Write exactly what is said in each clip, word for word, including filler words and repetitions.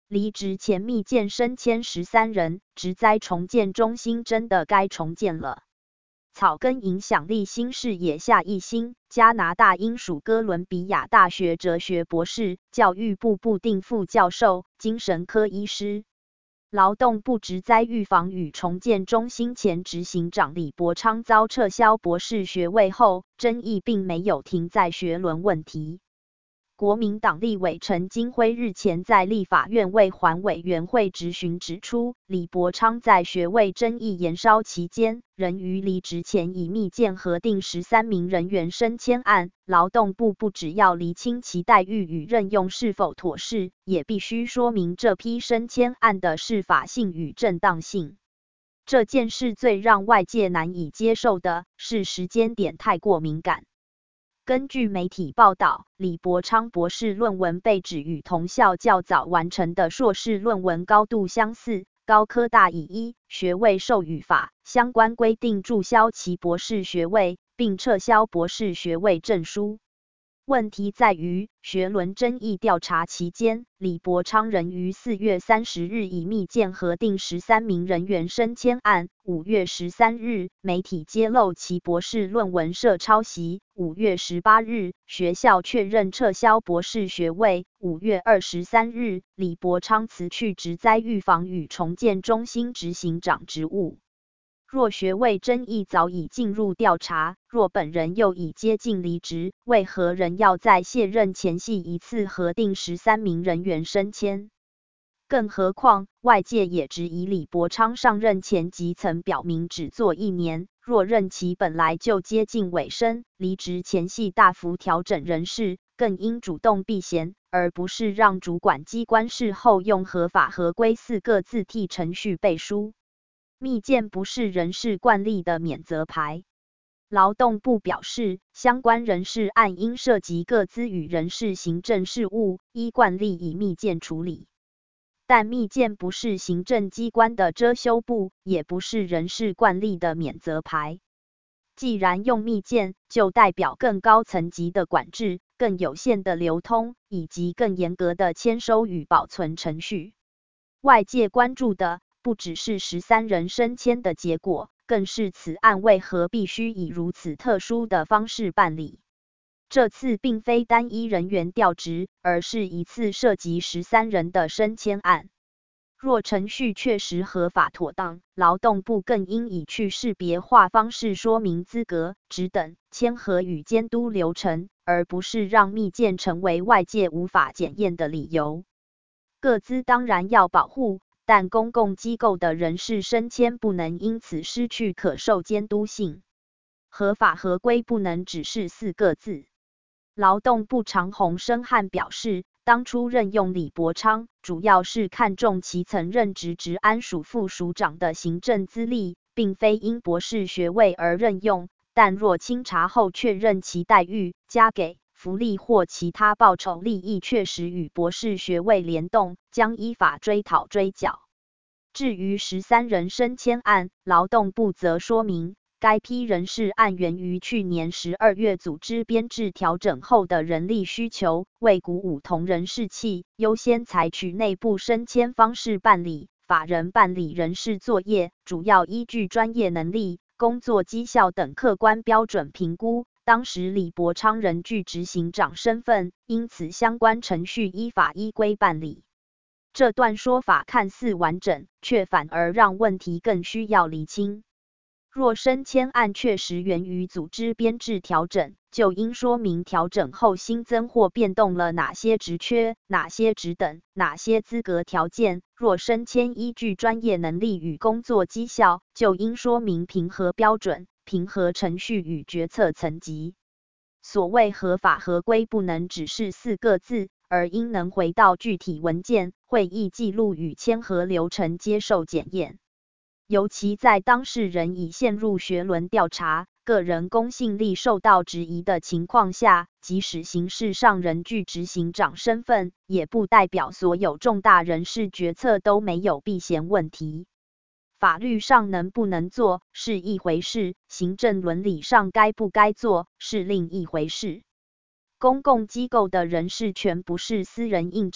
离职前密件升迁十三人，职灾重建中心真的该重建了。草根影响力新视野下一心，加拿大英属哥伦比亚大学哲学博士，教育部部定副教授，精神科医师。劳动部职灾预防与重建中心前执行长李伯昌遭撤销博士学位后，争议并没有停在学伦问题。国民党立委陈金辉日前在立法院卫环委员会质询指出，李伯昌在学位争议延烧期间，仍于离职前以密件核定十三名人员升迁案，劳动部不只要厘清其待遇与任用是否妥适，也必须说明这批升迁案的适法性与正当性。这件事最让外界难以接受的是时间点太过敏感。根据媒体报道，李伯昌博士论文被指与同校较早完成的硕士论文高度相似，高科大以依学位授予法相关规定注销其博士学位，并撤销博士学位证书。问题在于，学伦争议调查期间，李伯昌仍于四月三十日以密件核定十三名人员升迁案。五月十三日，媒体揭露其博士论文涉抄袭。五月十八日，学校确认撤销博士学位。五月二十三日，李伯昌辞去职灾预防与重建中心执行长职务。若学位争议早已进入调查，若本人又已接近离职，为何仍要在卸任前夕一次核定十三名人员升迁？更何况，外界也质疑李伯昌上任前即曾表明只做一年，若任期本来就接近尾声，离职前夕大幅调整人事，更应主动避嫌，而不是让主管机关事后用合法合规四个字替程序背书。密件不是人事惯例的免责牌。劳动部表示，相关人事案因涉及个资与人事行政事务，依惯例以密件处理。但密件不是行政机关的遮羞布，也不是人事惯例的免责牌。既然用密件，就代表更高层级的管制、更有限的流通，以及更严格的签收与保存程序。外界关注的不只是十三人升迁的结果，更是此案为何必须以如此特殊的方式办理。这次并非单一人员调职，而是一次涉及十三人的升迁案。若程序确实合法妥当，劳动部更应以去识别化方式说明资格、职等、签核与监督流程，而不是让密件成为外界无法检验的理由。个资当然要保护，但公共机构的人事升迁不能因此失去可受监督性。合法合规不能只是四个字。劳动部长洪申翰表示，当初任用李伯昌，主要是看重其曾任职职安署副署长的行政资历，并非因博士学位而任用，但若清查后确认其待遇、加给、福利或其他报酬利益确实与博士学位联动，将依法追讨追缴。至于十三人升迁案，劳动部则说明，该批人事案源于去年十二月组织编制调整后的人力需求，为鼓舞同仁士气，优先采取内部升迁方式办理。法人办理人事作业，主要依据专业能力、工作绩效等客观标准评估。当时李伯昌仍具执行长身份，因此相关程序依法依规办理。这段说法看似完整，却反而让问题更需要厘清。若升迁案确实源于组织编制调整，就应说明调整后新增或变动了哪些职缺、哪些职等、哪些资格条件。若升迁依据专业能力与工作绩效，就应说明评核标准、评核程序与决策层级。所谓合法合规不能只是四个字，而应能回到具体文件、会议记录与签核流程接受检验。尤其在当事人已陷入学伦调查、个人公信力受到质疑的情况下，即使形式上仍具执行长身份，也不代表所有重大人事决策都没有避嫌问题。法律上能不能做是一回事，行政伦理上该不该做是另一回事。公共机构的人事权不是私人印章，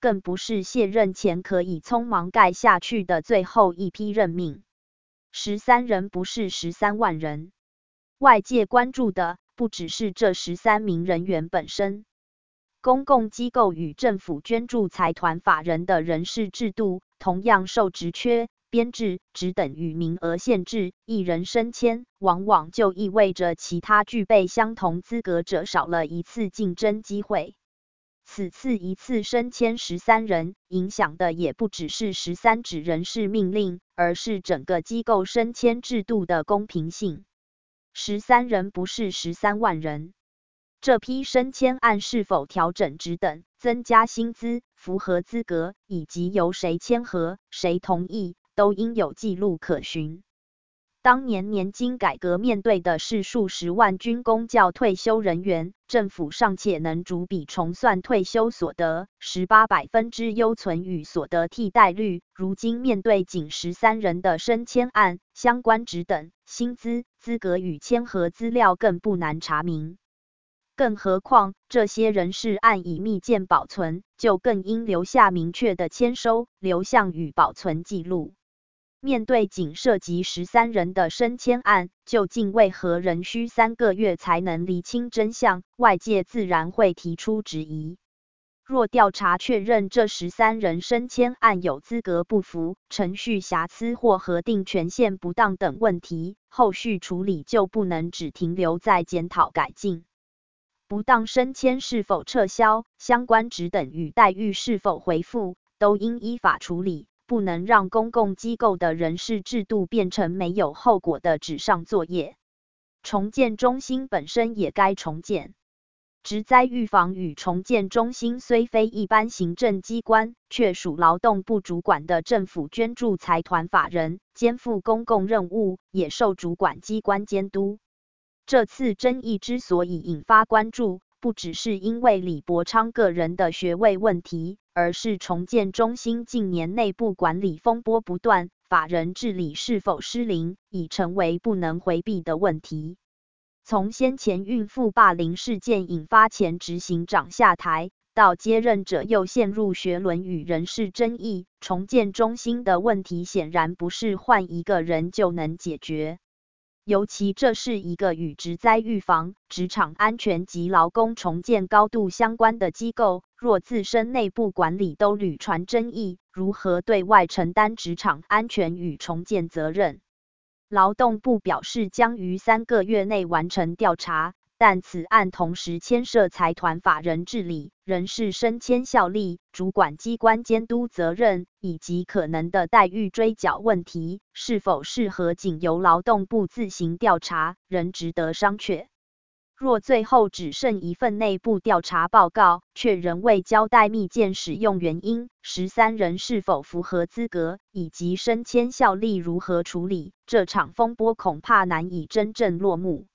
更不是卸任前可以匆忙盖下去的最后一批任命。十三人不是十三万人，外界关注的不只是这十三名人员本身。公共机构与政府捐助财团法人的人事制度，同样受职缺、编制、职等与名额限制，一人升迁，往往就意味着其他具备相同资格者少了一次竞争机会。此次一次升迁十三人，影响的也不只是十三纸人事命令，而是整个机构升迁制度的公平性。十三人不是十三万人。这批升迁案是否调整职等、增加薪资、符合资格，以及由谁签核、谁同意，都应有记录可循。当年年金改革面对的是数十万军公教退休人员，政府尚且能逐笔重算退休所得，十八百分之优存与所得替代率，如今面对仅十三人的升迁案，相关职等、薪资、资格与签核资料更不难查明。更何况，这些人事案以密件保存，就更应留下明确的签收、流向与保存记录。面对仅涉及十三人的升迁案，究竟为何仍需三个月才能厘清真相？外界自然会提出质疑。若调查确认这十三人升迁案有资格不符、程序瑕疵或核定权限不当等问题，后续处理就不能只停留在检讨改进。不当升迁是否撤销，相关职等与待遇是否回复，都应依法处理，不能让公共机构的人事制度变成没有后果的纸上作业。重建中心本身也该重建。职灾预防与重建中心虽非一般行政机关，却属劳动部主管的政府捐助财团法人，肩负公共任务，也受主管机关监督。这次争议之所以引发关注，不只是因为李伯昌个人的学位问题，而是重建中心近年内部管理风波不断，法人治理是否失灵，已成为不能回避的问题。从先前孕妇霸凌事件引发前执行长下台，到接任者又陷入学伦与人事争议，重建中心的问题显然不是换一个人就能解决。尤其这是一个与职灾预防、职场安全及劳工重建高度相关的机构，若自身内部管理都屡传争议，如何对外承担职场安全与重建责任？劳动部表示将于三个月内完成调查，但此案同时牵涉财团法人治理、人事升迁效力、主管机关监督责任以及可能的待遇追缴问题，是否适合仅由劳动部自行调查，仍值得商榷。若最后只剩一份内部调查报告，却仍未交代密件使用原因、十三人是否符合资格，以及升迁效力如何处理，这场风波恐怕难以真正落幕。